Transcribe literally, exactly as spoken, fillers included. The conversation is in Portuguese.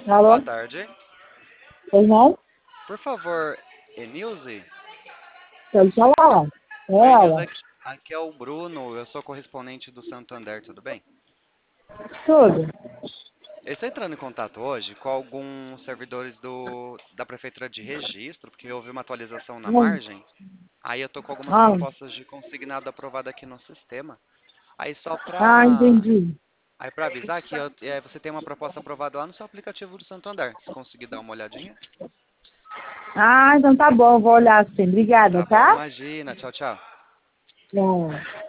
Boa Alô? tarde. Pois não? Por favor, Enilze? Pode falar. É Oi, Enilze, ela. aqui, aqui é o Bruno, eu sou correspondente do Santander, tudo bem? Tudo. Eu estou entrando em contato hoje com alguns servidores do, da Prefeitura de Registro, porque houve uma atualização na Hum. margem. Aí eu tô com algumas Ah, propostas de consignado aprovado aqui no sistema. Aí só ah, para entendi. aí para avisar que eu- é, você tem uma proposta aprovada lá no seu aplicativo do Santander. Se conseguir dar uma olhadinha, Ah, então tá bom, vou olhar sim. Obrigada, tá bom? tá? Imagina. Tchau, tchau. Tchau.